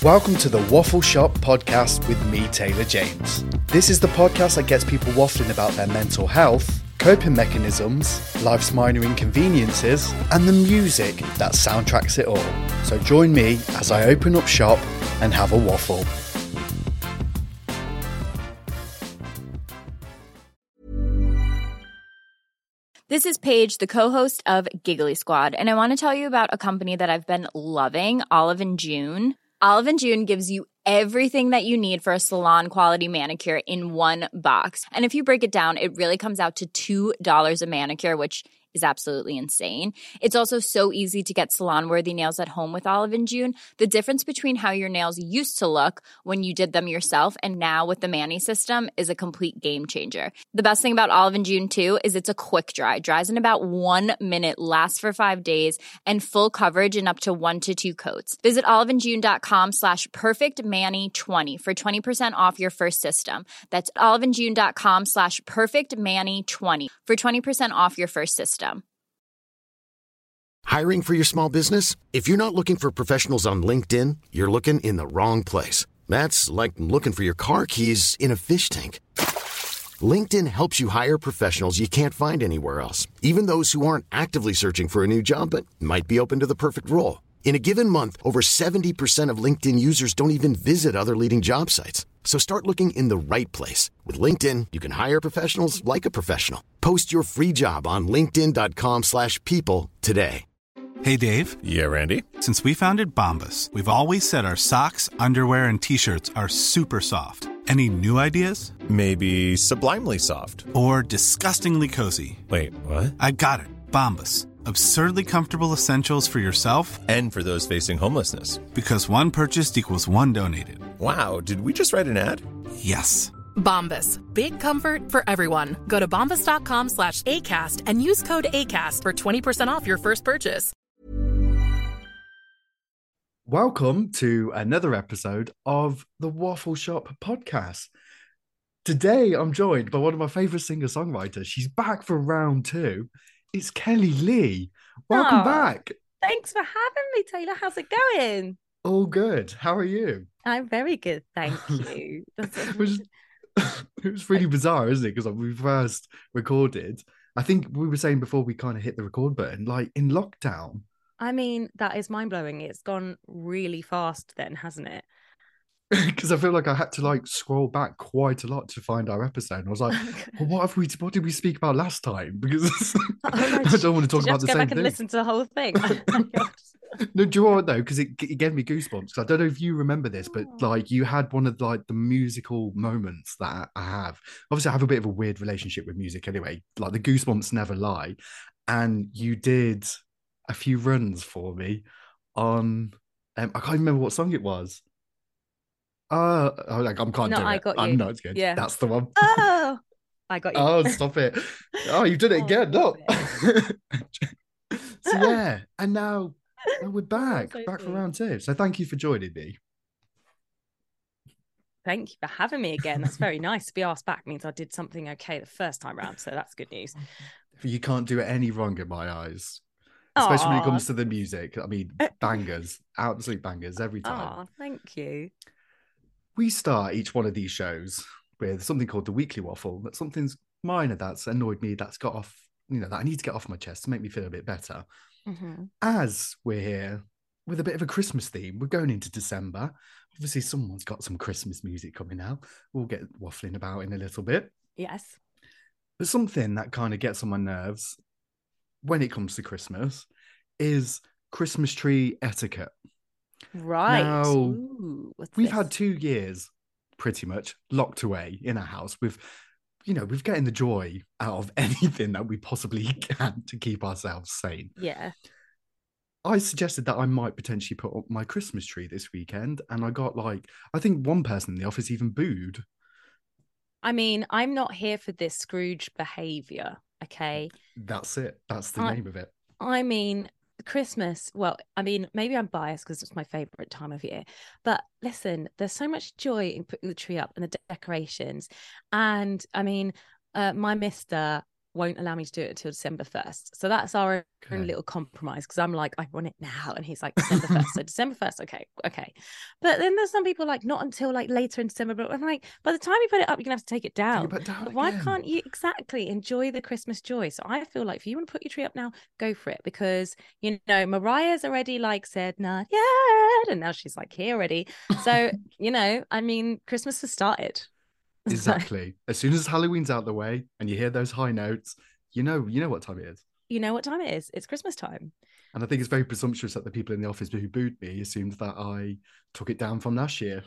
Welcome to the Waffle Shop podcast with me, Taylor James. This is the podcast that gets people waffling about their mental health, coping mechanisms, life's minor inconveniences, and the music that soundtracks it all. So join me as I open up shop and have a waffle. This is Paige, the co-host of Giggly Squad, and I want to tell you about a company that I've been loving, Olive & June. Olive & June gives you everything that you need for a salon-quality manicure in one box. And if you break it down, it really comes out to $2 a manicure, which is absolutely insane. It's also so easy to get salon-worthy nails at home with Olive & June. The difference between how your nails used to look when you did them yourself and now with the Mani system is a complete game changer. The best thing about Olive & June, too, is it's a quick dry. Dries in about 1 minute, lasts for 5 days, and full coverage in up to 1 to 2 coats. Visit oliveandjune.com/perfectmani20 for 20% off your first system. That's oliveandjune.com/perfectmani20 for 20% off your first system. Hiring for your small business? If you're not looking for professionals on LinkedIn, you're looking in the wrong place. That's like looking for your car keys in a fish tank. LinkedIn helps you hire professionals you can't find anywhere else, even those who aren't actively searching for a new job but might be open to the perfect role. In a given month, over 70% of LinkedIn users don't even visit other leading job sites. So start looking in the right place. With LinkedIn, you can hire professionals like a professional. Post your free job on linkedin.com/people today. Hey, Dave. Yeah, Randy. Since we founded Bombas, we've always said our socks, underwear, and T-shirts are super soft. Any new ideas? Maybe sublimely soft. Or disgustingly cozy. Wait, what? I got it. Bombas. Absurdly comfortable essentials for yourself And for those facing homelessness. because one purchased equals one donated. Wow, did we just write an ad? Yes. Bombas. Big comfort for everyone. Go to bombas.com/ACAST and use code ACAST for 20% off your first purchase. Welcome to another episode of the Waffle Shop podcast. Today, I'm joined by one of my favourite singer-songwriters. She's back for round 2. It's Kelly Lee. Welcome Aw. back. Thanks for having me, Taylor. How's it going? All good. How are you? I'm very good, thank you. It was really bizarre, isn't it? Because when we first recorded, I think we were saying before we kind of hit the record button, like in lockdown. I mean, that is mind-blowing. It's gone really fast then, hasn't it? Because I feel like I had to like scroll back quite a lot to find our episode. I was like, well, what did we speak about last time? Because I don't want to talk about the go same back and thing. listen to the whole thing. No, do you know what though? Because it gave me goosebumps. 'Cause I don't know if you remember this, but like you had one of like the musical moments that I have. Obviously, I have a bit of a weird relationship with music anyway. Like the goosebumps never lie. And you did a few runs for me on I can't remember what song it was. I can't No, do I it. got I'm you. not good. Yeah. That's the one. Oh, I got you. Oh, stop it. Oh, you did it Oh, again. No. stop So yeah, and now we're back so for sweet. round 2. So thank you for joining me. Thank you for having me again. That's very nice. To be asked back means I did something okay the first time round, so that's good news. You can't do it any wrong in my eyes, especially when it Aw. comes to the music. I mean, bangers, absolute bangers every time. Oh, thank you. We start each one of these shows with something called the Weekly Waffle. That's something's minor that's annoyed me, that's got off, that I need to get off my chest to make me feel a bit better. Mhm. As we're here with a bit of a Christmas theme, we're going into December. Obviously, someone's got some Christmas music coming out. We'll get waffling about in a little bit. Yes. But something that kind of gets on my nerves when it comes to Christmas is Christmas tree etiquette. Right. Now, Ooh, what's We've this? had 2 years pretty much locked away in our house with getting the joy out of anything that we possibly can to keep ourselves sane. Yeah. I suggested that I might potentially put up my Christmas tree this weekend, and I got I think one person in the office even booed. I mean, I'm not here for this Scrooge behavior, okay? That's it. That's the name of it. I mean, Christmas, well, I mean, maybe I'm biased because it's my favorite time of year. But listen, there's so much joy in putting the tree up and the decorations. And I mean, my mister won't allow me to do it until December 1st. So that's our Okay. own little compromise, because I'm like, I want it now. And he's like, December 1st. So December 1st, okay. But then there's some people like, not until like later in December. But I'm like, by the time you put it up, you're going to have to take it down. Take it down But why again. can't you exactly enjoy the Christmas joy? So I feel like if you want to put your tree up now, go for it. Because, you know, Mariah's already like said, not yet. And now she's like here already. So, you know, I mean, Christmas has started. Exactly. As soon as Halloween's out the way and you hear those high notes, you know what time it is. You know what time it is. It's Christmas time. And I think it's very presumptuous that the people in the office who booed me assumed that I took it down from last year.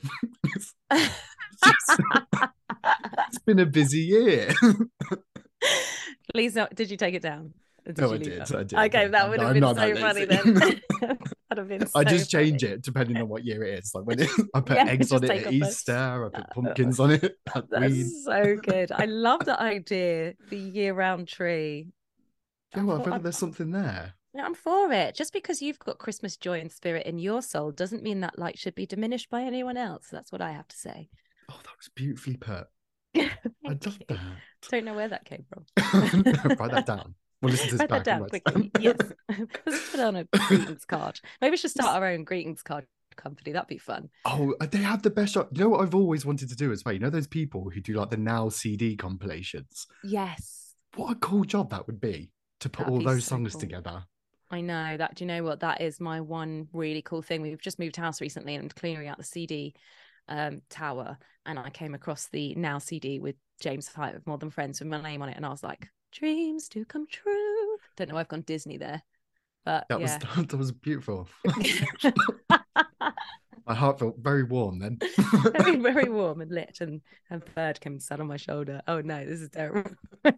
It's been a busy year. Please, no, did you take it down? No, you I leave did. that? I did. Okay, that would have I'm been not so that funny lazy. then. That'd have been I so just change funny. it depending on what year it is. Like when I put Yeah, eggs on just it take at off those. Easter, I put pumpkins on it. Halloween. That's so good. I love that idea. The year-round tree. You know what? I feel like there's something there. Yeah, I'm for it. Just because you've got Christmas joy and spirit in your soul doesn't mean that light should be diminished by anyone else. That's what I have to say. Oh, that was beautifully put. Thank I love you. that. Don't know where that came from. Write that down. We'll listen to this Write that back. down and quickly. Yes. Let's put it on a greetings card. Maybe we should start our own greetings card company. That'd be fun. Oh, they have the best shot. You know what I've always wanted to do as well? You know those people who do like the Now CD compilations? Yes. What a cool job that would be to put That'd all be those so songs cool. together. I know that. Do you know what? That is my one really cool thing. We've just moved house recently and clearing out the CD tower. And I came across the Now CD with James Hype of More Than Friends with my name on it. And I was like, dreams do come true. Don't know, I've gone Disney there. But That yeah. was beautiful. My heart felt very warm then. very, very warm and lit, and a bird came and sat on my shoulder. Oh no, this is terrible.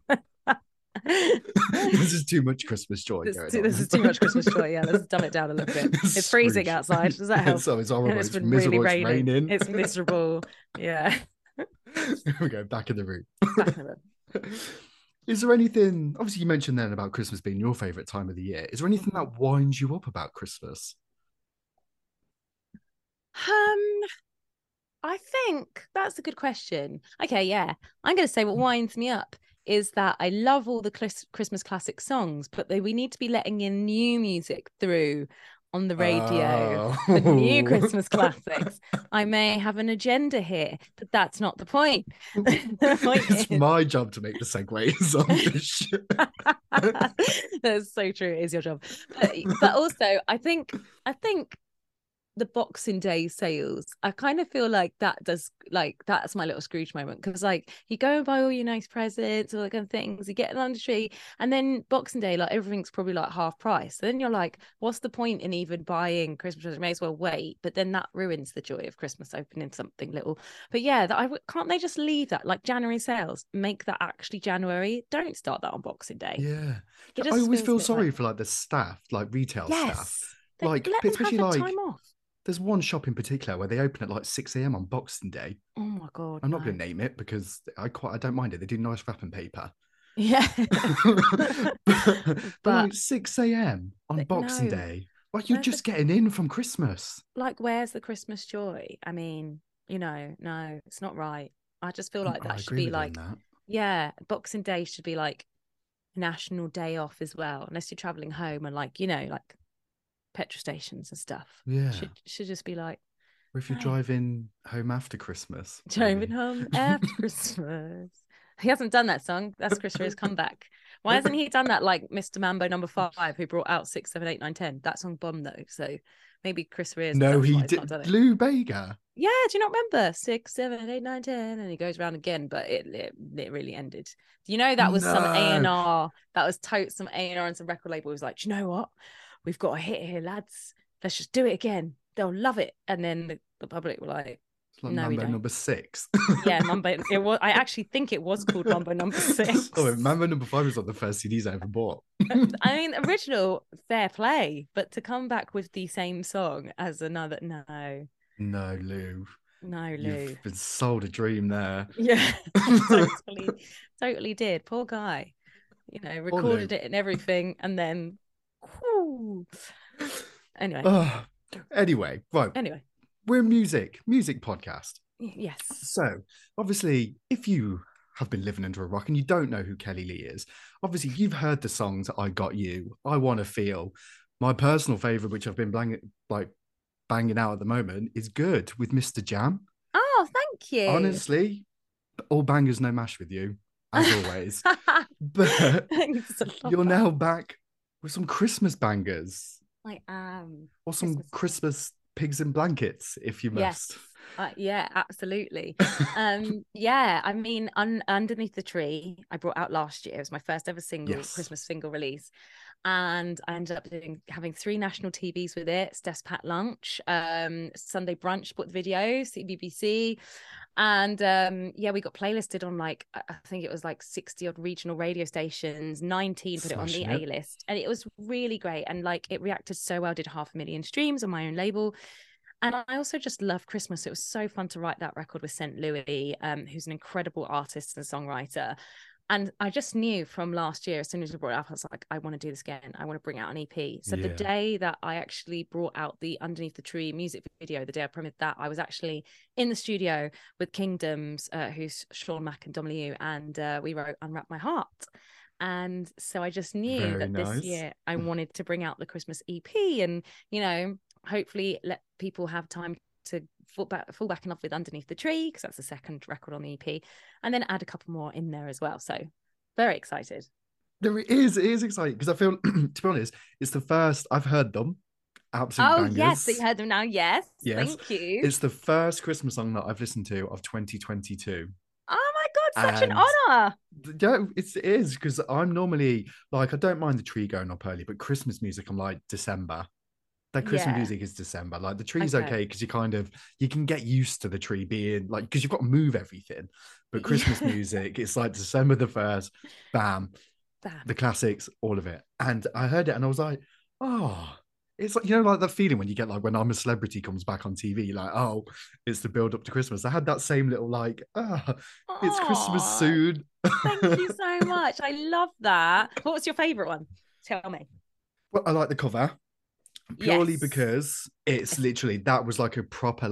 This is too much Christmas joy. This is too much Christmas joy. Yeah, let's dumb it down a little bit. It's freezing Scrooge. outside. Does that help? So it's horrible. And It's been miserable. really It's raining. raining. It's miserable. Yeah. Here we go, back in the room. Back in the room. Is there anything, obviously you mentioned then about Christmas being your favourite time of the year. Is there anything that winds you up about Christmas? I think that's a good question. Okay, yeah. I'm going to say what winds me up is that I love all the Christmas classic songs, but we need to be letting in new music through on the radio, the new Christmas classics. I may have an agenda here, but that's not the point. The point It's is... my job to make the segues on this shit. That's so true. It is your job. But also, I think the Boxing Day sales, I kind of feel like that's my little Scrooge moment, because like you go and buy all your nice presents, all that kind of things, you get it on the tree, and then Boxing Day, like everything's probably like half price. So then you're like, what's the point in even buying Christmas presents? May as well wait. But then that ruins the joy of Christmas, opening something little. But yeah, can't they just leave that like January sales? Make that actually January. Don't start that on Boxing Day. Yeah, It I just always feels a feel bit sorry like... for like the staff, like retail staff. Yes. Like, let them especially have the like time off. there's one shop in particular where they open at like 6 a.m. on Boxing Day. Oh my God. I'm not going to name it because I don't mind it. They do nice wrapping paper. Yeah. but like 6 a.m. on But Boxing no. Day. Like you're Where's just the- getting in from Christmas. Like, where's the Christmas joy? I mean, no, it's not right. I just feel like I that should agree be with you on like, that. yeah, Boxing Day should be like national day off as well, unless you're traveling home and like, like petrol stations and stuff. Yeah. Should just be like, Or if you're no. driving home after Christmas. driving maybe. home after Christmas. He hasn't done that song. That's Chris Rea's comeback. Why hasn't he done that like Mr. Mambo number 5, who brought out 6, 7, 8, 9, 10? That song bombed though. So maybe Chris Rea's... No, that's he why he's did. not done it. Lou Bega. Yeah, do you not remember 6, 7, 8, 9, 10? And he goes around again, but it really ended. Do you know that was some No. A&R? That was some A&R and some record label was like, do you know what? We've got a hit here, lads. Let's just do it again. They'll love it. And then the public were like, It's like No, we Mambo don't. number 6. yeah, Mambo. It was. I actually think it was called Mambo number 6. Oh, Mambo number 5 was like the first CDs I ever bought. I mean, original, fair play, but to come back with the same song as another, no, No, Lou. Lou. You've been sold a dream there. Yeah, totally did. Poor guy. Recorded Lou. it and everything, and then, whew. Anyway, Anyway, right. anyway, We're a music podcast. yes. So, obviously, if you have been living under a rock and you don't know who Kelly Lee is, obviously you've heard the songs I Got You, I Want to Feel. My personal favorite, which I've been banging out at the moment, is Good with Mr. Jam. Oh, thank you. Honestly, all bangers, no mash with you, as always. But you're now back with some Christmas bangers. I am. Or some Christmas pigs in blankets, if you must. Yes. Yeah, absolutely. Yeah, I mean, Underneath the Tree, I brought out last year. It was my first ever Christmas single release. And I ended up having 3 national TVs with it. Steph's Packed Lunch, Sunday Brunch bought the video, CBBC. And yeah, we got playlisted on I think it was 60 odd regional radio stations, 19 put it on the A list. And it was really great. And it reacted so well, did 500,000 streams on my own label. And I also just love Christmas. It was so fun to write that record with St. Louis, who's an incredible artist and songwriter. And I just knew from last year, as soon as we brought it up, I was like, I want to do this again. I want to bring out an EP. So the day that I actually brought out the Underneath the Tree music video, the day I premiered that, I was actually in the studio with Kingdoms, who's Sean Mack and Dom Liu, and we wrote Unwrap My Heart. And so I just knew this year I wanted to bring out the Christmas EP and, hopefully let people have time to fall back in love with Underneath the Tree, because that's the second record on the EP, and then add a couple more in there as well. So very excited. It is exciting because I feel, to be honest, it's the first I've heard them. Absolute bangers. Yes, so you heard them now. Yes, thank you. It's the first Christmas song that I've listened to of 2022. Oh my God, such an honor. Yeah, it is, because I'm normally I don't mind the tree going up early, but Christmas music, I'm like December. That Christmas music is December. The tree's okay because you can get used to the tree being because you've got to move everything. But Christmas music, it's December the 1st, bam, the classics, all of it. And I heard it and I was like, oh, it's that feeling when you get when I'm a Celebrity comes back on TV, oh, it's the build up to Christmas. I had that same little it's Christmas soon. Thank you so much. I love that. What was your favorite one? Tell me. Well, I like the cover. Purely because it's literally, that was a proper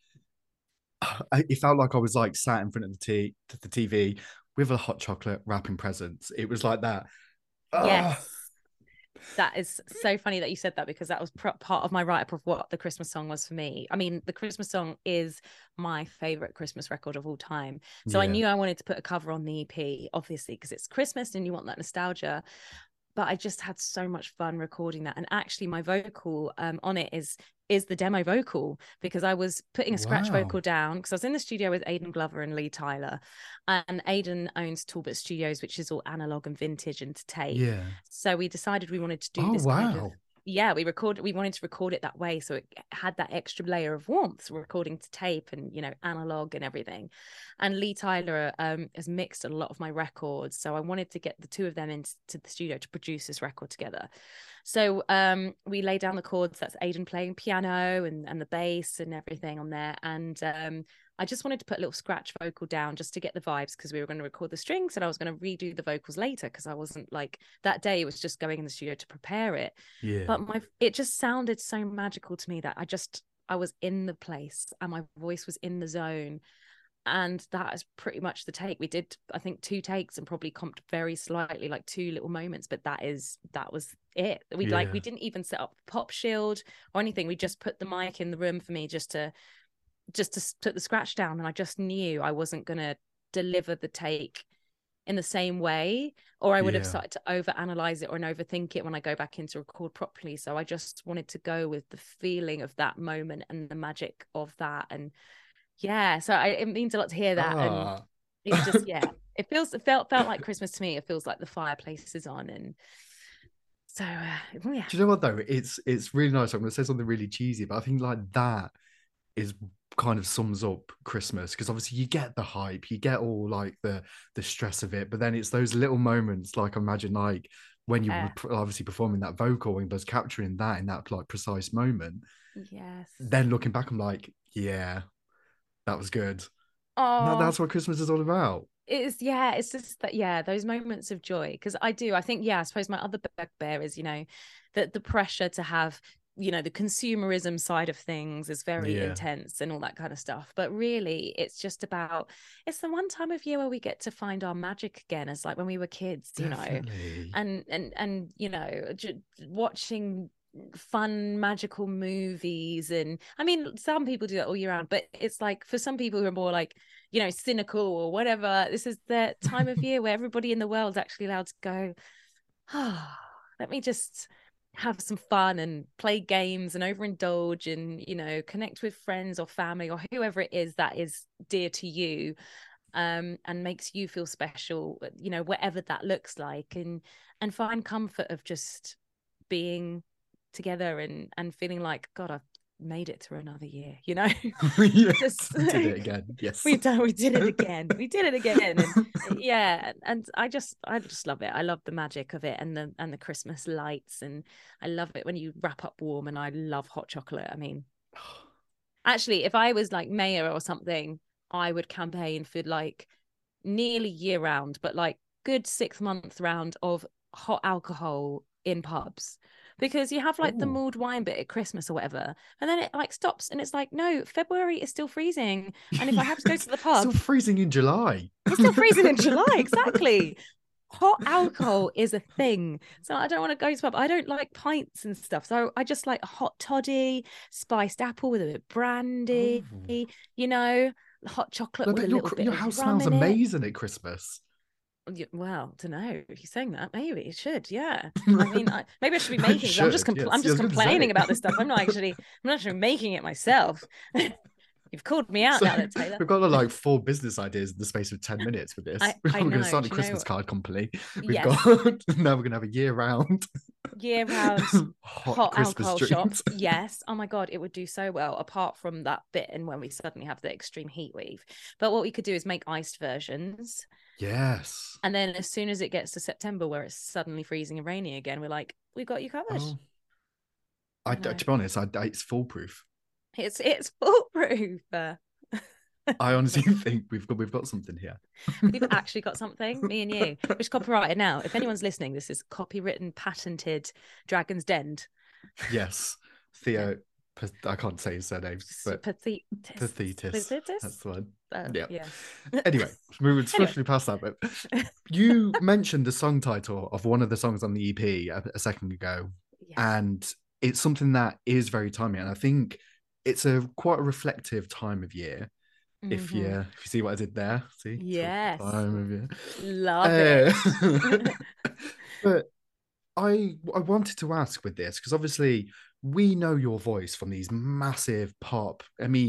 it felt like I was sat in front of the TV with a hot chocolate wrapping presents. It was like that. Yes. That is so funny that you said that, because that was part of my write-up of what the Christmas song was for me. I mean, the Christmas song is my favorite Christmas record of all time. So I knew I wanted to put a cover on the EP, obviously, because it's Christmas and you want that nostalgia. But I just had so much fun recording that. And actually my vocal on it is the demo vocal, because I was putting a scratch vocal down because I was in the studio with Aidan Glover and Lee Tyler. And Aidan owns Talbot Studios, which is all analog and vintage and to tape. Yeah. So we decided we wanted to do this kind of, we wanted to record it that way, so it had that extra layer of warmth, so recording to tape and analog and everything. And Lee Tyler has mixed a lot of my records, so I wanted to get the two of them into the studio to produce this record together. So we laid down the chords. That's Aidan playing piano and the bass and everything on there, and I just wanted to put a little scratch vocal down just to get the vibes, because we were going to record the strings and I was going to redo the vocals later, because I wasn't that day, it was just going in the studio to prepare it. Yeah. But it just sounded so magical to me that I was in the place and my voice was in the zone. And that is pretty much the take. We did, I think, 2 takes and probably comped very slightly, 2 little moments, but that was it. We didn't even set up Pop Shield or anything. We just put the mic in the room for me just to put the scratch down, and I just knew I wasn't going to deliver the take in the same way, or I would have started to overanalyze it or overthink it when I go back in to record properly. So I just wanted to go with the feeling of that moment and the magic of that. And it means a lot to hear that. And it's just it felt like Christmas to me. It feels like the fireplace is on, and so Do you know what though? It's really nice. I'm going to say something really cheesy, but I think that is kind of sums up Christmas, because obviously you get the hype, you get all the stress of it, but then it's those little moments, imagine when you were obviously performing that vocal and was capturing that in that precise moment. Yes. Then looking back, I'm that was good. Oh, that's what Christmas is all about. It's just that those moments of joy, because I suppose my other bugbear is that the pressure to have the consumerism side of things is very intense and all that kind of stuff. But really, it's just about, it's the one time of year where we get to find our magic again, as like when we were kids, Definitely. and watching fun magical movies. And I mean, some people do that all year round, but it's like for some people who are more like, cynical or whatever, this is the time of year where everybody in the world is actually allowed to go, let me just have some fun and play games and overindulge and connect with friends or family or whoever it is that is dear to you, and makes you feel special, whatever that looks like, and find comfort of just being together and feeling like, God, I've made it through another year. Yes, we did it again. Yes, we did it again. And I just love it. I love the magic of it and the Christmas lights, and I love it when you wrap up warm, and I love hot chocolate. I mean, actually, if I was like mayor or something, I would campaign for like nearly year round, but like good 6 month round of hot alcohol in pubs, because you have like the mulled wine bit at Christmas or whatever, and then it like stops, and it's like, no, February is still freezing, and if I have to go to the pub, still freezing in July. It's still freezing in July, exactly. Hot alcohol is a thing, so I don't want to go to the pub. I don't like pints and stuff, so I just like a hot toddy, spiced apple with a bit of brandy, hot chocolate with a little bit your of house rum smells in it. amazing at Christmas. Well, I don't know if you're saying that, maybe it should. Yeah, I mean, maybe I should be making it. I'm just complaining about this stuff. I'm not actually making it myself. You've called me out now, Taylor. We've got like 4 business ideas in the space of 10 minutes with this. We're going to start a Christmas card company. We've got now we're going to have a year-round hot Christmas alcohol drinks. shop. Yes. Oh my God, it would do so well, apart from that bit and when we suddenly have the extreme heat wave. But what we could do is make iced versions. Yes. And then as soon as it gets to September, where it's suddenly freezing and rainy again, we're like, we've got you covered. To be honest, it's foolproof. It's foolproof. I honestly think we've got something here. We've actually got something, me and you. Which copyrighted now. If anyone's listening, this is copywritten, patented Dragon's Den. Yes, Theo. I can't say his surname, but Pathetis. That's the one. Yeah. Anyway, moving swiftly past that, but you mentioned the song title of one of the songs on the EP a second ago, and it's something that is very timely, and I think it's quite a reflective time of year. Mm-hmm. If you see what I did there, see, yes, time of year. Love it. But I wanted to ask with this, because obviously we know your voice from these massive pop,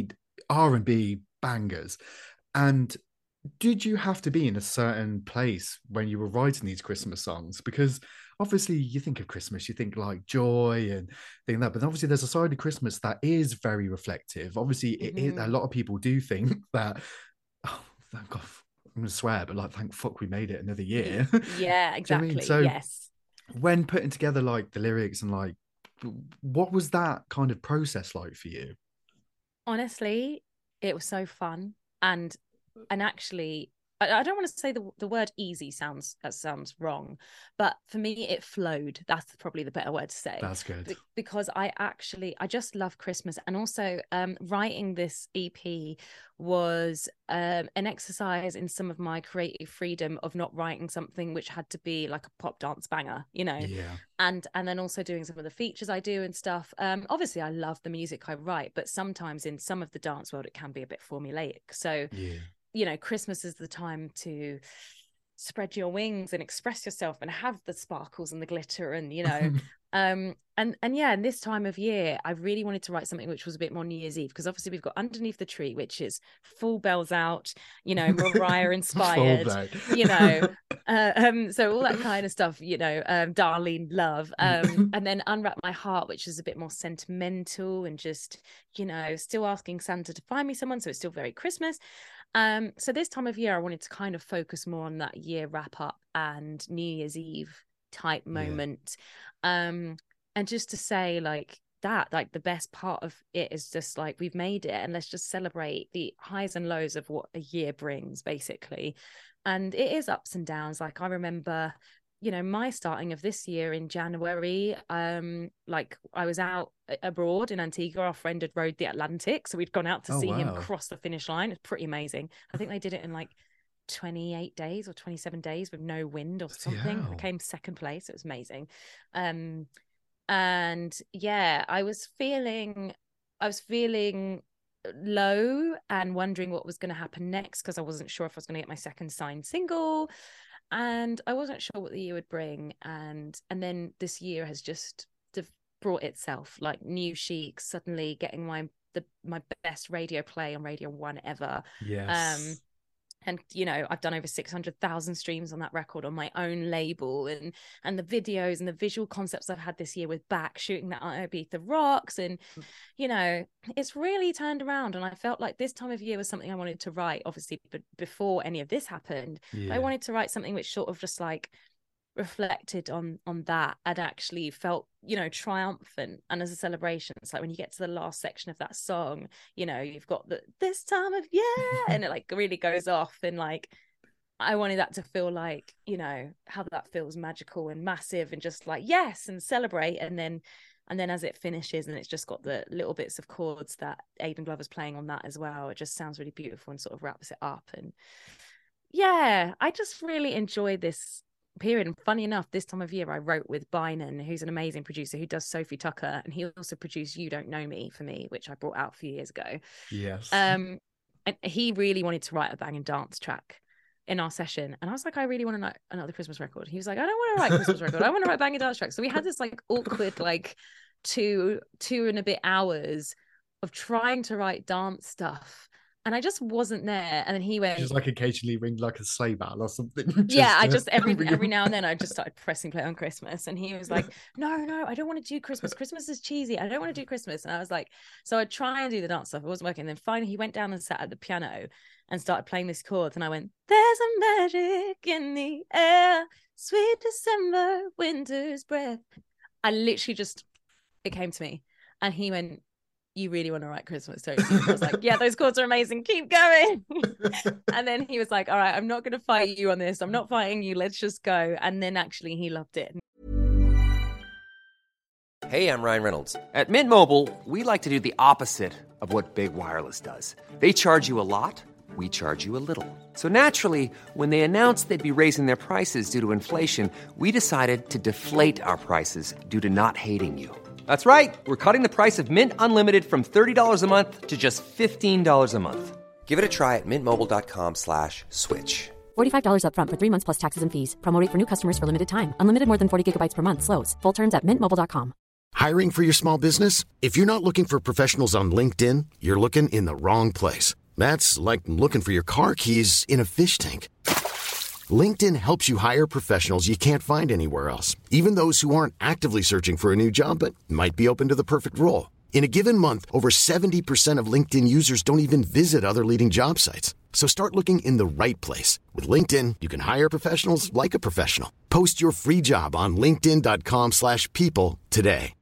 R&B bangers. And did you have to be in a certain place when you were writing these Christmas songs? Because obviously you think of Christmas, you think like joy and things like that, but obviously there's a side of Christmas that is very reflective. Obviously, a lot of people do think that, thank God, I'm going to swear, but like, thank fuck we made it another year. Yeah, exactly. You know what I mean? So yes. When putting together like the lyrics and like, what was that kind of process like for you? Honestly, it was so fun. And actually, I don't want to say the word easy sounds wrong, but for me it flowed. That's probably the better word to say. That's good. Because I just love Christmas, and also writing this EP was an exercise in some of my creative freedom of not writing something which had to be like a pop dance banger, and then also doing some of the features I do and stuff. Obviously I love the music I write, but sometimes in some of the dance world it can be a bit formulaic. So Christmas is the time to spread your wings and express yourself and have the sparkles and the glitter and and this time of year I really wanted to write something which was a bit more New Year's Eve, because obviously we've got Underneath the Tree, which is full bells out, Mariah inspired, so all that kind of stuff, Darlene Love, and then Unwrap My Heart, which is a bit more sentimental and just still asking Santa to find me someone, so it's still very Christmas. So this time of year I wanted to kind of focus more on that year wrap up and New Year's Eve type moment. And just to say like the best part of it is just like, we've made it, and let's just celebrate the highs and lows of what a year brings, basically. And it is ups and downs. Like I remember you know, my starting of this year in January, like I was out abroad in Antigua. Our friend had rowed the Atlantic, so we'd gone out to see him cross the finish line. It's pretty amazing. I think they did it in like 28 days or 27 days with no wind or something. I came second place. It was amazing. And yeah, I was feeling low and wondering what was going to happen next, because I wasn't sure if I was going to get my second signed single, and I wasn't sure what the year would bring. And then this year has just brought itself, like New Chic, suddenly getting my best radio play on Radio 1 ever. Yes. And, you know, I've done over 600,000 streams on that record on my own label, and the videos and the visual concepts I've had this year with Back shooting that on Ibiza Rocks. And, you know, it's really turned around. And I felt like this time of year was something I wanted to write, obviously, but before any of this happened. I wanted to write something which sort of just like reflected on that and actually felt, you know, triumphant and as a celebration. It's like when you get to the last section of that song, you know, you've got this time of year and it like really goes off, and like I wanted that to feel like, you know, how that feels magical and massive and just like yes and celebrate. And then as it finishes and it's just got the little bits of chords that Aidan Glover's playing on that as well, it just sounds really beautiful and sort of wraps it up. And yeah, I just really enjoyed this period. And funny enough, this time of year I wrote with Bynan, who's an amazing producer who does Sophie Tucker, and he also produced You Don't Know Me for me, which I brought out a few years ago. And he really wanted to write a banging dance track in our session, and I was like, I really want to write another Christmas record. He was like, I don't want to write a Christmas record, I want to write a banging dance track. So we had this like awkward like two and a bit hours of trying to write dance stuff, and I just wasn't there. And then he went, just like occasionally ring like a sleigh bell or something. I just every now and then I just started pressing play on Christmas, and he was like, no, I don't want to do Christmas is cheesy, I don't want to do Christmas. And I was like, so I'd try and do the dance stuff, it wasn't working. And then finally he went down and sat at the piano and started playing this chords, and I went, there's a magic in the air, sweet December winter's breath. I literally just, it came to me, and he went, you really want to write Christmas, don't you? I was like, yeah, those chords are amazing, keep going. And then he was like, all right, I'm not going to fight you on this, I'm not fighting you, let's just go. And then actually he loved it. Hey, I'm Ryan Reynolds. At Mint Mobile, we like to do the opposite of what Big Wireless does. They charge you a lot, we charge you a little. So naturally, when they announced they'd be raising their prices due to inflation, we decided to deflate our prices due to not hating you. That's right. We're cutting the price of Mint Unlimited from $30 a month to just $15 a month. Give it a try at mintmobile.com/switch. $45 up front for 3 months plus taxes and fees. Promo rate for new customers for limited time. Unlimited more than 40 gigabytes per month. Slows full terms at mintmobile.com. Hiring for your small business? If you're not looking for professionals on LinkedIn, you're looking in the wrong place. That's like looking for your car keys in a fish tank. LinkedIn helps you hire professionals you can't find anywhere else, even those who aren't actively searching for a new job but might be open to the perfect role. In a given month, over 70% of LinkedIn users don't even visit other leading job sites. So start looking in the right place. With LinkedIn, you can hire professionals like a professional. Post your free job on linkedin.com/people today.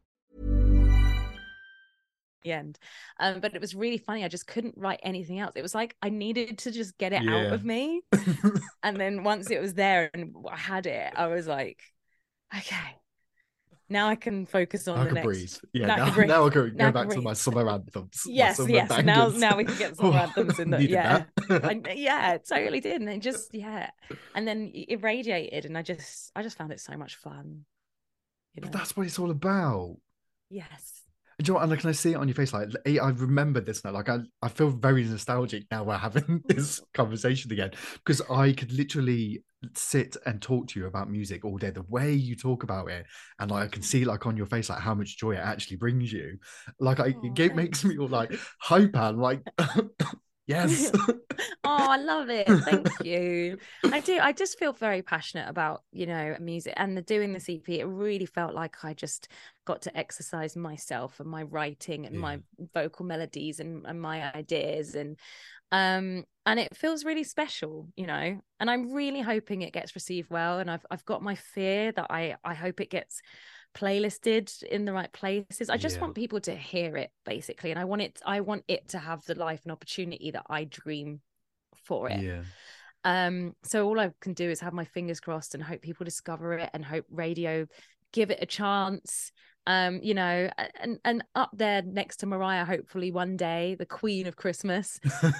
The end. But it was really funny. I just couldn't write anything else. It was like I needed to just get it out of me. And then once it was there and I had it, I was like, okay, now I can focus on the next. Breathe. Yeah, now I'll go back to my summer anthems. Yes. Now we can get some anthems in the it totally did. And it just and then it radiated, and I just found it so much fun. You know? But that's what it's all about. Yes. Do you know what? And can I see it on your face? Like, I remember this now. Like, I feel very nostalgic now we're having this conversation again, because I could literally sit and talk to you about music all day. The way you talk about it, and like I can see like on your face like how much joy it actually brings you. Like, it makes me all like hyper. Like, yes. I love it. Thank you. I do. I just feel very passionate about, you know, music, and doing the EP. It really felt like I just got to exercise myself and my writing and my vocal melodies and my ideas, and it feels really special, you know. And I'm really hoping it gets received well. And I've got my fear that I hope it gets playlisted in the right places. I just want people to hear it, basically, and I want it to have the life and opportunity that I dream for it. So all I can do is have my fingers crossed and hope people discover it, and hope radio give it a chance. You know, and up there next to Mariah, hopefully one day, the Queen of Christmas.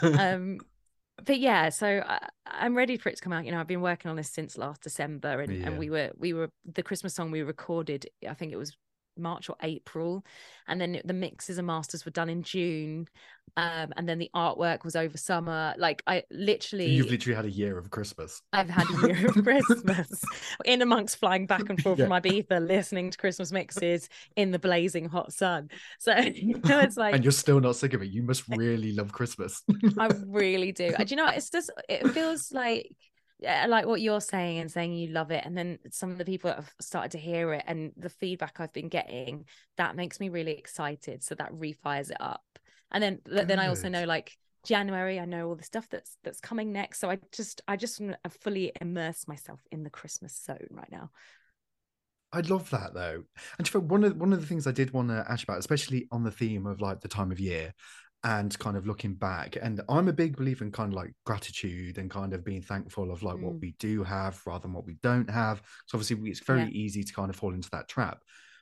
But yeah, so I'm ready for it to come out. You know, I've been working on this since last December, and we were the Christmas song we recorded, I think it was March or April, and then the mixes and masters were done in June, and then the artwork was over summer. Like you've literally had a year of Christmas. I've had a year of Christmas in amongst flying back and forth from Ibiza, listening to Christmas mixes in the blazing hot sun. So you know, it's like, and you're still not sick of it. You must really love Christmas. I really do. Do you know, it feels like what you're saying, and saying you love it, and then some of the people that have started to hear it and the feedback I've been getting, that makes me really excited, so that refires it up. And then I also know, like, January, I know all the stuff that's coming next, so I just want to fully immerse myself in the Christmas zone right now. I love that, though. And one of the things I did want to ask about, especially on the theme of like the time of year and kind of looking back, and I'm a big believer in kind of like gratitude and kind of being thankful of like what we do have rather than what we don't have. So obviously it's very easy to kind of fall into that trap.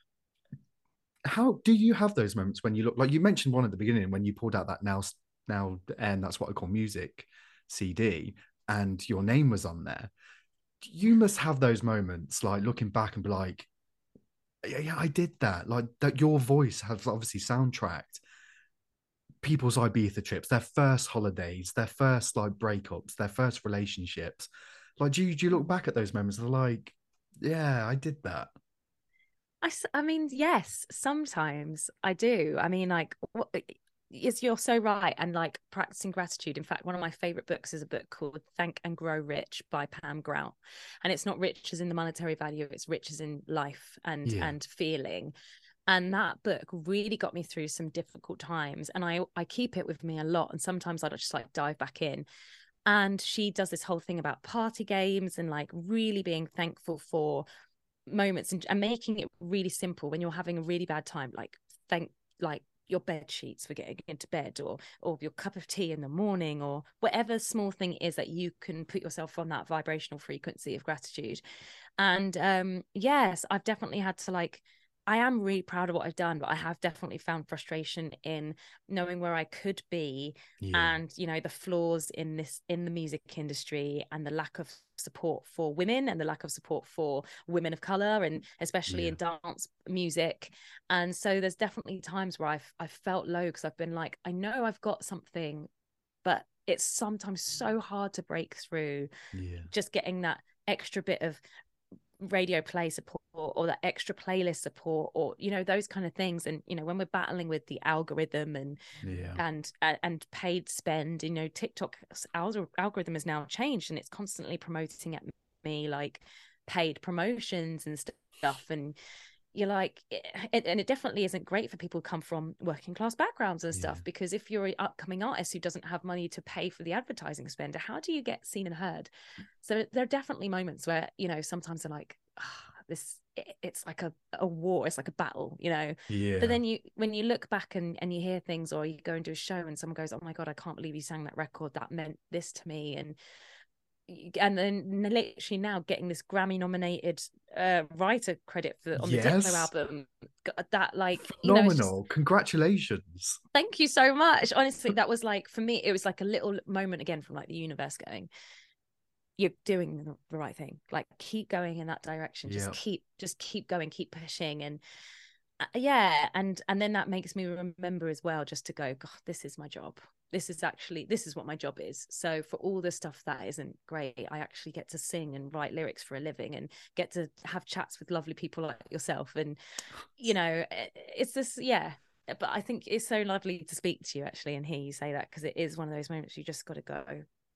How do you have those moments when you look, like you mentioned one at the beginning, when you pulled out that now and that's what I call music CD, and your name was on there? You must have those moments, like looking back and be like, yeah, I did that. Like that, your voice has obviously soundtracked people's Ibiza trips, their first holidays, their first like breakups, their first relationships. Like, do you look back at those moments and like, yeah, I did that? I mean, yes, sometimes I do. I mean, like, you're so right. And like practicing gratitude. In fact, one of my favorite books is a book called Thank and Grow Rich by Pam Grout. And it's not rich as in the monetary value, it's rich as in life and feeling. And that book really got me through some difficult times. And I keep it with me a lot. And sometimes I just like dive back in. And she does this whole thing about party games and like really being thankful for moments and making it really simple when you're having a really bad time. Like thank like your bed sheets for getting into bed, or your cup of tea in the morning, or whatever small thing is that you can put yourself on that vibrational frequency of gratitude. And yes, I've definitely had to, like, I am really proud of what I've done, but I have definitely found frustration in knowing where I could be, and, you know, the flaws in the music industry, and the lack of support for women, and the lack of support for women of color, and especially in dance music. And so there's definitely times where I've felt low, because I've been like, I know I've got something, but it's sometimes so hard to break through. Just getting that extra bit of radio play support, or that extra playlist support, or, you know, those kind of things. And, you know, when we're battling with the algorithm and paid spend, you know, TikTok's algorithm has now changed, and it's constantly promoting at me like paid promotions and stuff. And you're like, and it definitely isn't great for people who come from working class backgrounds and stuff, because if you're an upcoming artist who doesn't have money to pay for the advertising spend, how do you get seen and heard? So there are definitely moments where, you know, sometimes they're like, it's like a war, it's like a battle, you know. But then when you look back and you hear things, or you go and do a show and someone goes, oh my God, I can't believe you sang that record, that meant this to me. And then literally now getting this Grammy nominated writer credit on the Diplo album, that, like, phenomenal, you know, congratulations. Thank you so much. Honestly, that was like, for me, it was like a little moment again from like the universe going, you're doing the right thing, like keep going in that direction, just keep going, keep pushing. And and then that makes me remember as well, just to go, God, this is my job. This is what my job is. So for all the stuff that isn't great, I actually get to sing and write lyrics for a living, and get to have chats with lovely people like yourself. And, you know, it's this, but I think it's so lovely to speak to you actually and hear you say that, because it is one of those moments you just got to go,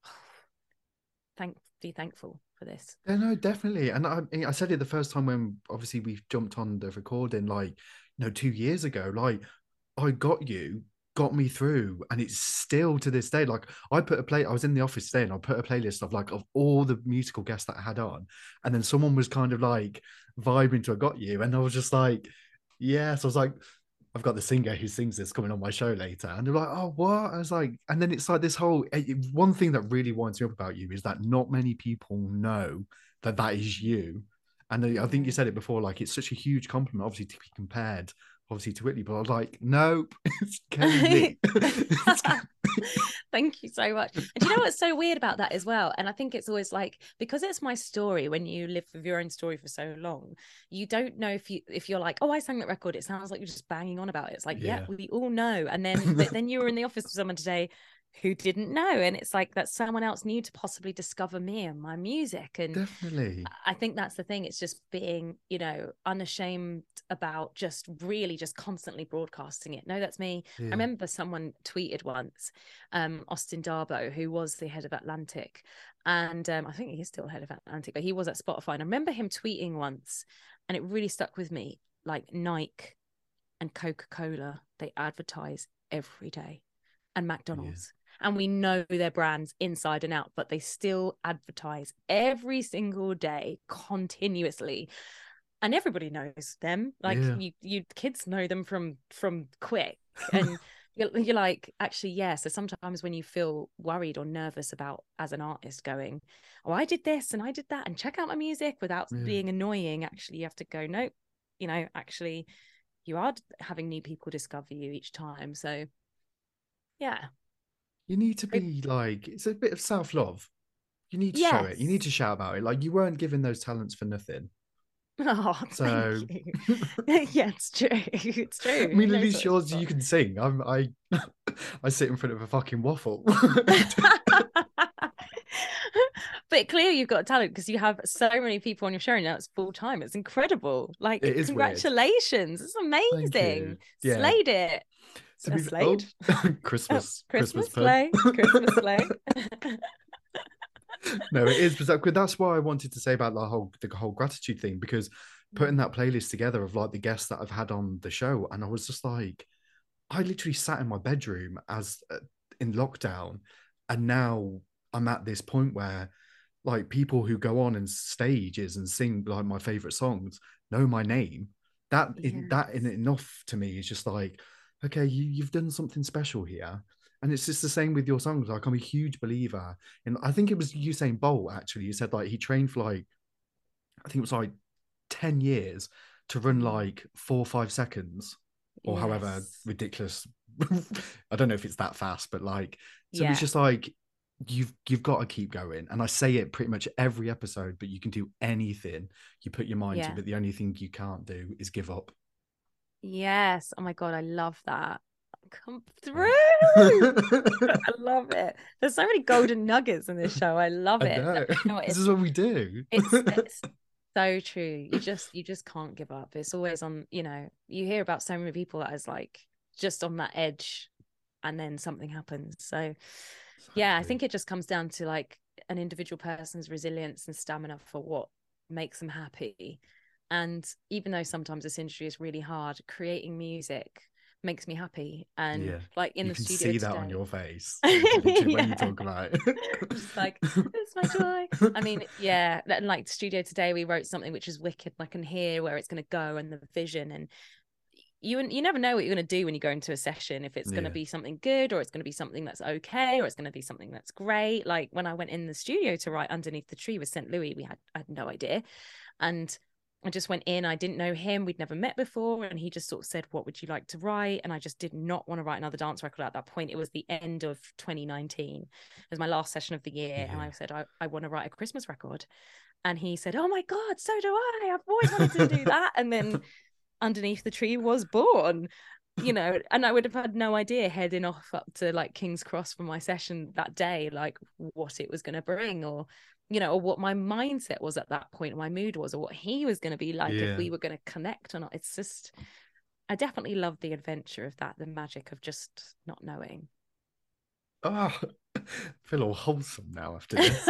be thankful for this. Yeah, no, definitely. And I said it the first time when obviously we jumped on the recording, like, you know, 2 years ago, like, I got me through, and it's still to this day. Like, I was in the office today, and I put a playlist of all the musical guests that I had on, and then someone was kind of like vibing to I Got You, and I was just like, yes, I was like, I've got the singer who sings this coming on my show later. And they're like, oh, what? I was like, and then it's like this whole, one thing that really winds me up about you is that not many people know that that is you. And I think you said it before, like, it's such a huge compliment, obviously, to be compared, obviously, to Whitney, but I was like, nope, it's Kelly. Thank you so much. And do you know what's so weird about that as well? And I think it's always like, because it's my story, when you live with your own story for so long, you don't know if you're like, oh, I sang that record, it sounds like you're just banging on about it. It's like, yeah, we all know. And then but then you were in the office with someone today who didn't know, and it's like that someone else knew to possibly discover me and my music. And definitely, I think that's the thing. It's just being, you know, unashamed about just really just constantly broadcasting it. No, that's me. I remember someone tweeted once, Austin Darbo, who was the head of Atlantic, and I think he is still head of Atlantic, but he was at Spotify, and I remember him tweeting once, and it really stuck with me, like Nike and Coca-Cola, they advertise every day, and McDonald's. And we know their brands inside and out, but they still advertise every single day continuously. And everybody knows them. Like you kids know them from Quick. And you're like, actually, yeah. So sometimes when you feel worried or nervous about, as an artist, going, oh, I did this and I did that, and check out my music, without being annoying, actually, you have to go, nope, you know, actually, you are having new people discover you each time. So, yeah. You need to be like, it's a bit of self-love. You need to show it. You need to shout about it. Like, you weren't given those talents for nothing. Oh, so thank you. Yeah, it's true. It's true. I mean, at least yours, you can sing. I sit in front of a fucking waffle. But clearly you've got a talent, because you have so many people on your show now. It's full time. It's incredible. Like, it is congratulations. Weird. It's amazing. Slayed it. Slayed. Christmas play. Christmas play. No, it is, but that's why I wanted to say about the whole gratitude thing, because putting that playlist together of like the guests that I've had on the show, and I was just like, I literally sat in my bedroom as in lockdown, and now I'm at this point where like people who go on and stages and sing like my favorite songs know my name. That in enough to me is just like, okay, you've done something special here. And it's just the same with your songs. Like, I'm a huge believer in, I think it was Usain Bolt, actually. You said like he trained for like, I think it was like 10 years to run like 4 or 5 seconds, or however ridiculous. I don't know if it's that fast, but like, so it's just like, you've got to keep going. And I say it pretty much every episode, but you can do anything you put your mind to, but the only thing you can't do is give up. Yes. Oh my God, I love that. Come through. I love it. There's so many golden nuggets in this show. I love it. This is what we do. It's so true. You just can't give up. It's always on, you know, you hear about so many people that is like just on that edge, and then something happens. So yeah, I think it just comes down to like an individual person's resilience and stamina for what makes them happy. And even though sometimes this industry is really hard, creating music makes me happy. And like in the studio, you can see that on your face when you talk about it. Just like, it's my joy. I mean, yeah, and like the studio today, we wrote something which is wicked. I can hear where it's going to go and the vision, and you never know what you're going to do when you go into a session, if it's going to be something good, or it's going to be something that's okay, or it's going to be something that's great. Like when I went in the studio to write Underneath the Tree with St. Louis, I had no idea, and I just went in. I didn't know him. We'd never met before. And he just sort of said, what would you like to write? And I just did not want to write another dance record at that point. It was the end of 2019. It was my last session of the year. And I said, I want to write a Christmas record. And he said, oh my God, so do I. I've always wanted to do that. And then Underneath the Tree was born, you know, and I would have had no idea heading off up to like King's Cross for my session that day, like what it was going to bring, or you know, or what my mindset was at that point, my mood was, or what he was going to be like, if we were going to connect or not. It's just, I definitely love the adventure of that, the magic of just not knowing. Oh, I feel all wholesome now after this.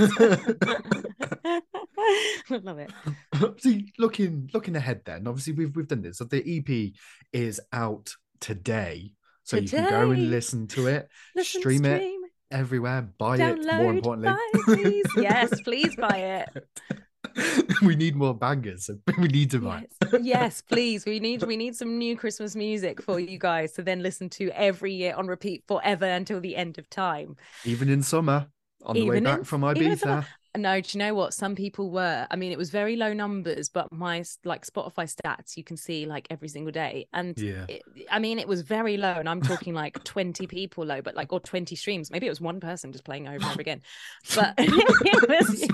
I love it. See, looking ahead then, obviously we've done this. So the EP is out today. So you can go and listen to it, stream it everywhere, buy Download, it, more importantly. buy, please. Yes, please buy it. We need more bangers. So we need to write. Yes, please. We need some new Christmas music for you guys to then listen to every year on repeat forever until the end of time. Even in summer, on the way back from Ibiza. No, do you know what? Some people were. I mean, it was very low numbers, but my like Spotify stats, you can see like every single day. And it was very low. And I'm talking like 20 people low, but like, or 20 streams. Maybe it was one person just playing over and over again. But it was.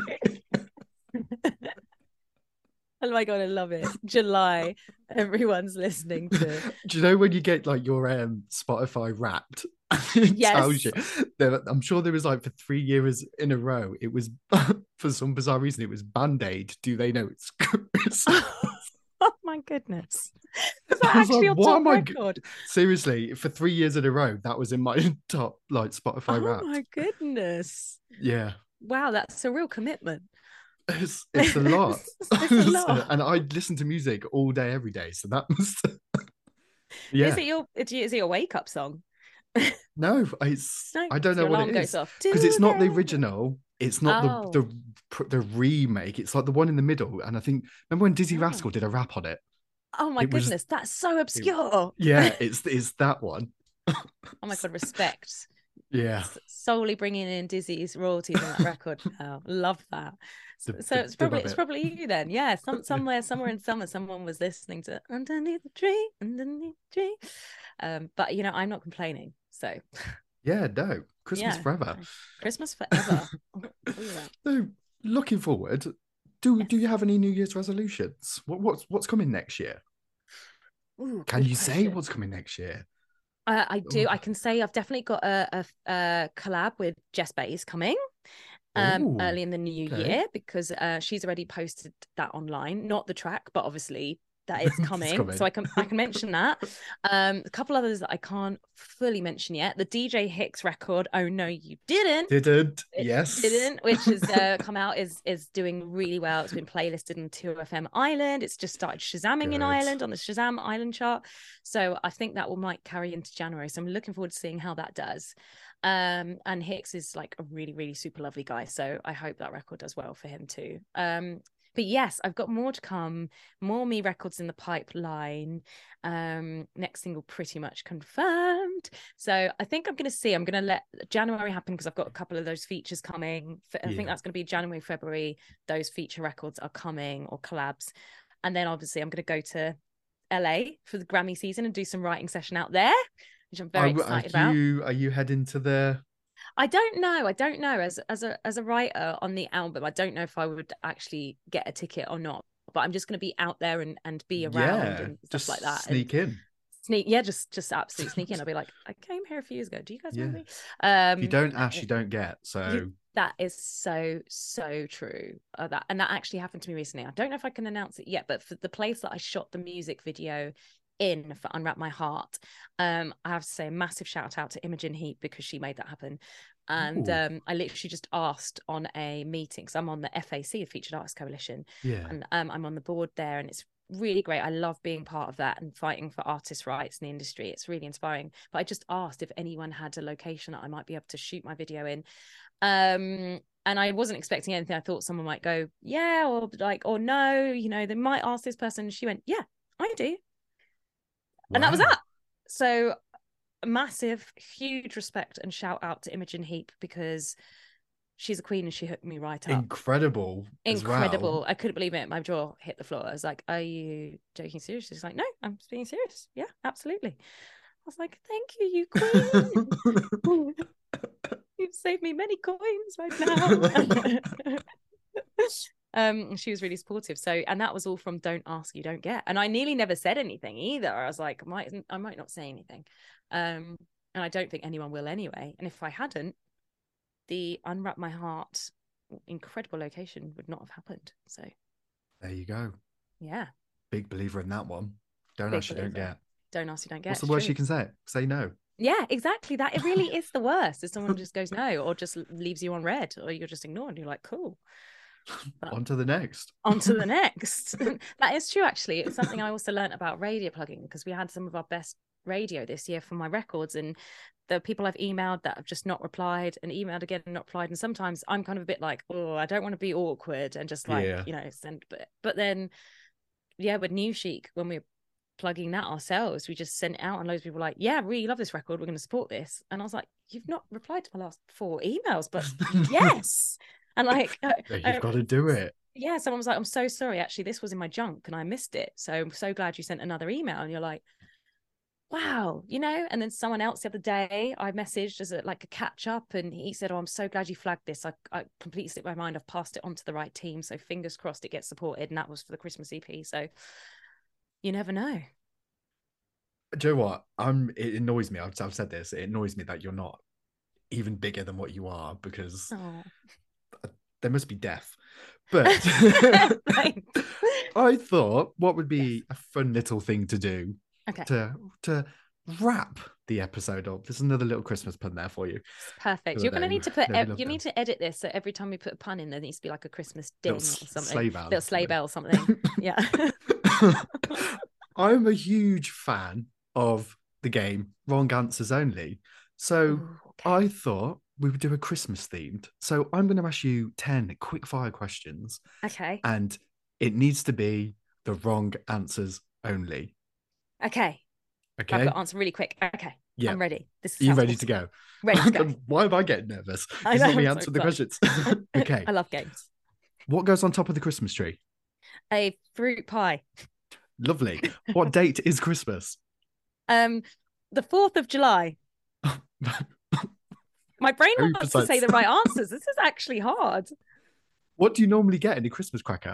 Oh my God, I love it. July, everyone's listening to. Do you know when you get like your Spotify Wrapped? It tells you. I'm sure there was like for 3 years in a row, it was for some bizarre reason, it was Band-Aid. Do they know it's Christmas? Oh my goodness. Is that actually your top record? Seriously, for 3 years in a row, that was in my top like Spotify Wrapped. Oh my goodness. Yeah. Wow, that's a real commitment. It's a lot. It's a lot. And I listen to music all day, every day. So that must. Yeah. Is it your wake up song? No, I don't know what it is because it's not the original. It's not the remake. It's like the one in the middle. And I think remember when Dizzy Rascal did a rap on it? Oh my goodness, that's so obscure. It's that one. Oh my God, respect. Yeah, solely bringing in Dizzy's royalties on that record. Oh, love that. So it's probably you then. Yeah, somewhere in summer, someone was listening to Underneath the Tree. But you know, I'm not complaining. So yeah, no, Christmas forever. Christmas forever. So looking forward, do you have any New Year's resolutions? What's coming next year? Ooh, Can you say what's coming next year? I do. I can say I've definitely got a collab with Jess Bays coming early in the new year because she's already posted that online. Not the track, but obviously that is coming. So I can mention that. A couple others that I can't fully mention yet. The DJ Hicks record. Oh no, you didn't. Yes. Didn't. Which has come out is doing really well. It's been playlisted in 2FM Ireland. It's just started Shazamming in Ireland on the Shazam Ireland chart. So I think that might carry into January. So I'm looking forward to seeing how that does. And Hicks is like a really, really super lovely guy. So I hope that record does well for him too. But yes, I've got more to come, more me records in the pipeline. Next single pretty much confirmed. So I think I'm going to let January happen because I've got a couple of those features coming. I think that's going to be January, February. Those feature records are coming or collabs. And then obviously I'm going to go to LA for the Grammy season and do some writing session out there, which I'm very excited about. Are you heading to the... I don't know. As a writer on the album, I don't know if I would actually get a ticket or not. But I'm just going to be out there and be around and stuff like that. Sneak in. Just absolutely sneak in. I'll be like, I came here a few years ago. Do you guys know me? If you don't ask, you don't get. So that is so true. That actually happened to me recently. I don't know if I can announce it yet, but for the place that I shot the music video in for Unwrap My Heart, I have to say a massive shout out to Imogen Heap because she made that happen. And I literally just asked on a meeting because I'm on the FAC, the Featured Artists Coalition, and I'm on the board there, and it's really great. I love being part of that and fighting for artists' rights in the industry. It's really inspiring. But I just asked if anyone had a location that I might be able to shoot my video in. And I wasn't expecting anything. I thought someone might go, yeah, or no, you know, they might ask this person. She went, yeah, I do. Wow. And that was that. So massive, huge respect and shout out to Imogen Heap because she's a queen and she hooked me right up. Incredible. Well. I couldn't believe it. My jaw hit the floor. I was like, are you joking seriously? She's like, no, I'm being serious. Yeah, absolutely. I was like, thank you, you queen. You've saved me many coins right now. She was really supportive. So, and that was all from Don't Ask, You Don't Get. And I nearly never said anything either. I was like, I might not say anything. And I don't think anyone will anyway. And if I hadn't, the Unwrap My Heart incredible location would not have happened. So there you go. Yeah. Big believer in that one. Don't ask, you don't get. Don't ask, you don't get. What's the worst you can say? Say no. Yeah, exactly. That it really is the worst. If someone just goes no or just leaves you on red or you're just ignored. You're like, cool. On to the next. On to the next. That is true, actually. It's something I also learned about radio plugging, because we had some of our best radio this year for my records, and the people I've emailed that have just not replied, and emailed again and not replied. And sometimes I'm kind of a bit like, oh, I don't want to be awkward and just like, send. But then, with New Chic, when we were plugging that ourselves, we just sent it out, and loads of people were like, yeah, really love this record, we're going to support this. And I was like, you've not replied to my last 4 emails, but yes. And like, you've got to do it. Yeah, someone was like, I'm so sorry, actually this was in my junk and I missed it, so I'm so glad you sent another email. And you're like, wow, and then someone else the other day I messaged as a catch up, and he said, oh, I'm so glad you flagged this, I completely slipped my mind, I've passed it on to the right team, so fingers crossed it gets supported. And that was for the Christmas EP, so you never know. Do you know what? It annoys me, I've said this, it annoys me that you're not even bigger than what you are, because there must be death. But I thought what would be a fun little thing to do to wrap the episode up. There's another little Christmas pun there for you. Perfect. You're going to need to need to edit this, so every time we put a pun in, there needs to be like a Christmas ding or something. Little sleigh bell something. Yeah. I'm a huge fan of the game Wrong Answers Only. So I thought we would do a Christmas themed. So I'm going to ask you 10 quick fire questions. Okay. And it needs to be the wrong answers only. Okay. I've got to answer really quick. Okay. Yeah. I'm ready. Are you ready to go? Ready to go. Why am I getting nervous? It's not me answering the questions. Okay. I love games. What goes on top of the Christmas tree? A fruit pie. Lovely. What date is Christmas? The 4th of July. My brain wants to say the right answers. This is actually hard. What do you normally get in a Christmas cracker?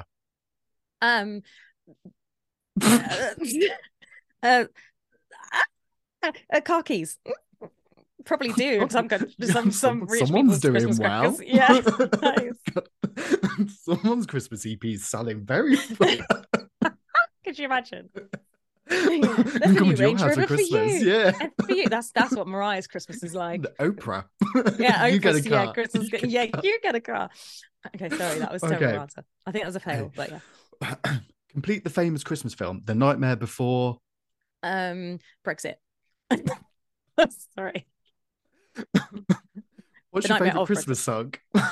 Car keys. Probably do. Some rich someone's people's doing Christmas well. Crackers. Yeah. Nice. Someone's Christmas EP is selling very well. Could you imagine? Come to your house for Christmas. Yeah. And for you. That's what Mariah's Christmas is like. Oprah. Yeah, you get a Oprah's, car. Yeah, Christmas. You get a car. Okay, sorry, that was a terrible answer. I think that was a fail, but yeah. Complete the famous Christmas film, The Nightmare Before... Brexit. Sorry. What's your favourite Christmas song?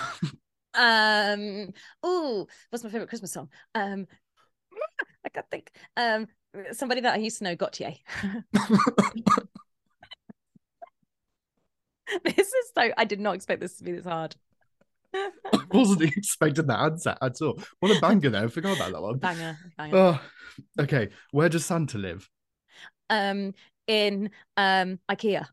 What's my favourite Christmas song? I can't think. Somebody that I used to know, Gautier. This is I did not expect this to be this hard. I wasn't expecting that answer at all. What a banger though. I forgot about that one. Banger. Oh, okay. Where does Santa live? In IKEA.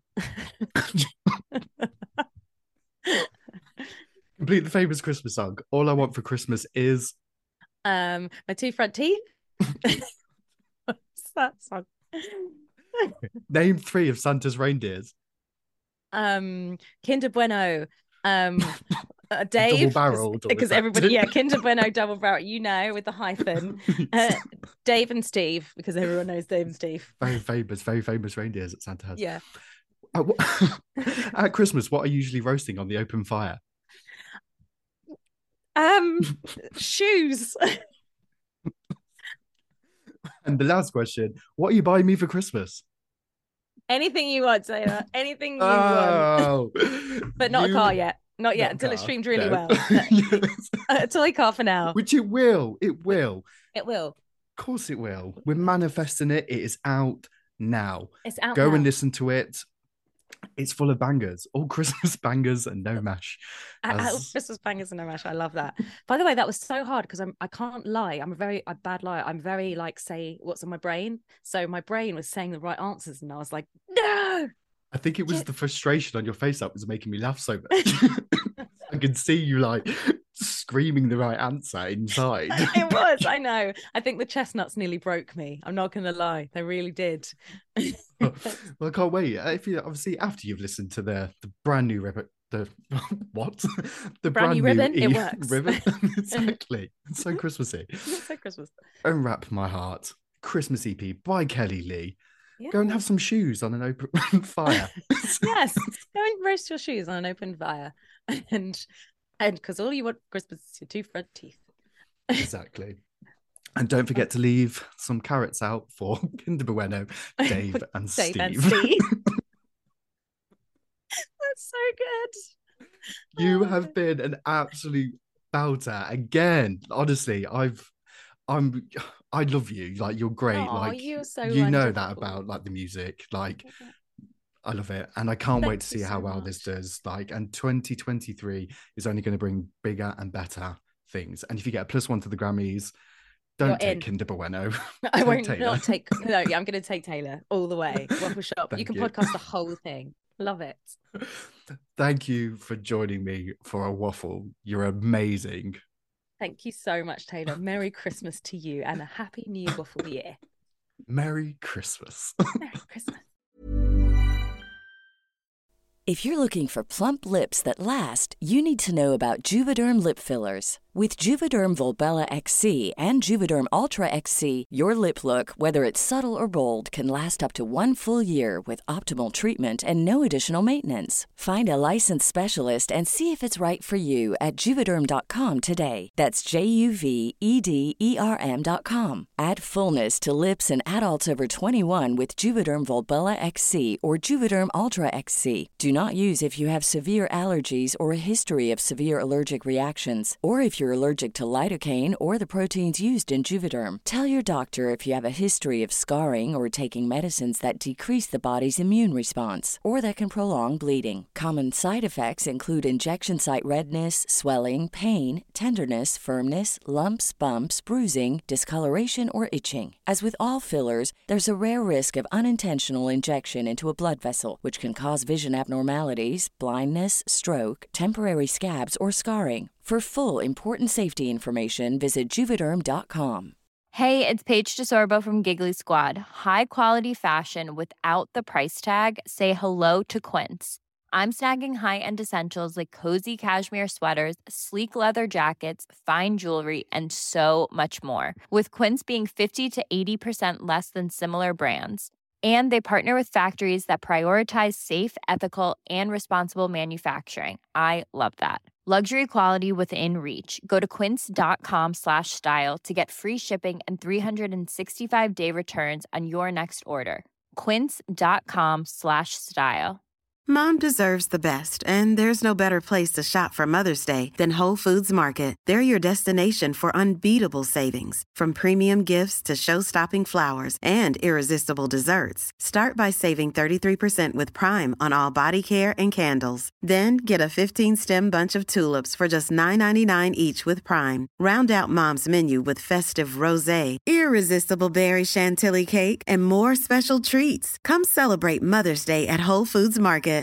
Complete the famous Christmas song. All I Want for Christmas is... My 2 front teeth. What's that song? Name 3 of Santa's reindeers. Kinder Bueno. Dave, because everybody, Kinder Bueno double barrel, with the hyphen. Dave and Steve, because everyone knows Dave and Steve. Very famous reindeers that Santa has. Yeah. At Christmas, what are you usually roasting on the open fire? Shoes. And the last question: what are you buying me for Christmas? Anything you want, Taylor. Anything you want. But not a car yet. Not yet, until it streamed really well. Yes. A toy car for now. Which it will. It will. It will. Of course it will. We're manifesting it. It is out now. It's out Go now. and listen to it. It's full of bangers. All Christmas bangers and no mash. Christmas bangers and no mash. I love that. By the way, that was so hard because I can't lie. I'm a bad liar. I'm very say what's in my brain. So my brain was saying the right answers and I was like, no. I think it was the frustration on your face that was making me laugh so much. I could see you screaming the right answer inside. It was, I know. I think the chestnuts nearly broke me. I'm not going to lie. They really did. Well, I can't wait. If you obviously after you've listened to the brand new ribbon, the brand new ribbon, it works. Ribbon. Exactly. It's so Christmassy. It's so Christmas. Unwrap My Heart, Christmas EP by Kelly Lee. Yeah. Go and have some shoes on an open fire. Yes, go and roast your shoes on an open fire, and And because all you want for Christmas is your 2 front teeth. Exactly. And don't forget to leave some carrots out for Kinder Bueno, Dave and Steve. That's so good. You have been an absolute belter again. Honestly, I love you. Like, you're great. Oh, like, you're so you know wonderful. that about like the music. Like, I love it, and I can't wait to see how well this does. Like, and 2023 is only going to bring bigger and better things. And if you get a +1 to the Grammys, don't take Kinder Bueno. I won't not take. No, yeah, I'm going to take Taylor all the way. Waffle Shop. You can podcast the whole thing. Love it. Thank you for joining me for a waffle. You're amazing. Thank you so much, Taylor. Merry Christmas to you and a happy new waffle year. Merry Christmas. Merry Christmas. If you're looking for plump lips that last, you need to know about Juvederm lip fillers. With Juvederm Volbella XC and Juvederm Ultra XC, your lip look, whether it's subtle or bold, can last up to 1 full year with optimal treatment and no additional maintenance. Find a licensed specialist and see if it's right for you at Juvederm.com today. That's JUVEDERM.com. Add fullness to lips in adults over 21 with Juvederm Volbella XC or Juvederm Ultra XC. Do not use if you have severe allergies or a history of severe allergic reactions, or if you're allergic to lidocaine or the proteins used in Juvederm. Tell your doctor if you have a history of scarring or taking medicines that decrease the body's immune response or that can prolong bleeding. Common side effects include injection site redness, swelling, pain, tenderness, firmness, lumps, bumps, bruising, discoloration, or itching. As with all fillers, there's a rare risk of unintentional injection into a blood vessel, which can cause vision abnormalities, blindness, stroke, temporary scabs, or scarring. For full important safety information, visit Juvederm.com. Hey, it's Paige DeSorbo from Giggly Squad. High quality fashion without the price tag. Say hello to Quince. I'm snagging high-end essentials like cozy cashmere sweaters, sleek leather jackets, fine jewelry, and so much more. With Quince being 50 to 80% less than similar brands. And they partner with factories that prioritize safe, ethical, and responsible manufacturing. I love that. Luxury quality within reach. Go to quince.com/style to get free shipping and 365-day returns on your next order. Quince.com/style. Mom deserves the best, and there's no better place to shop for Mother's Day than Whole Foods Market. They're your destination for unbeatable savings, from premium gifts to show-stopping flowers and irresistible desserts. Start by saving 33% with Prime on all body care and candles. Then get a 15-stem bunch of tulips for just $9.99 each with Prime. Round out Mom's menu with festive rosé, irresistible berry chantilly cake, and more special treats. Come celebrate Mother's Day at Whole Foods Market.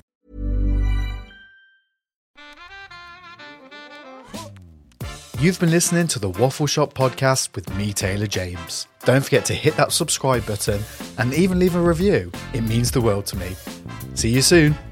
You've been listening to the Waffle Shop podcast with me, Taylor James. Don't forget to hit that subscribe button and even leave a review. It means the world to me. See you soon.